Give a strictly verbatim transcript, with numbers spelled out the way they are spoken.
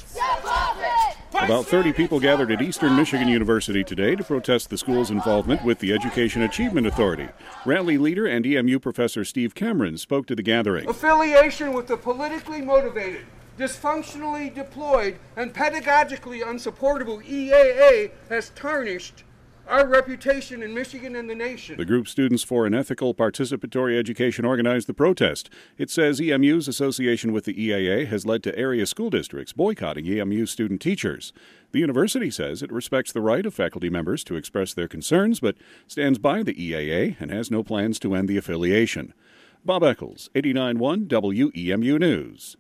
About thirty people gathered at Eastern Michigan University today to protest the school's involvement with the Education Achievement Authority. Rally leader and E M U professor Steve Cameron spoke to the gathering. Affiliation with the politically motivated, dysfunctionally deployed, and pedagogically unsupportable E A A has tarnished our reputation in Michigan and the nation. The group Students for an Ethical Participatory Education organized the protest. It says E M U's association with the E A A has led to area school districts boycotting E M U student teachers. The university says it respects the right of faculty members to express their concerns, but stands by the E A A and has no plans to end the affiliation. Bob Eccles, eighty-nine point one W E M U News.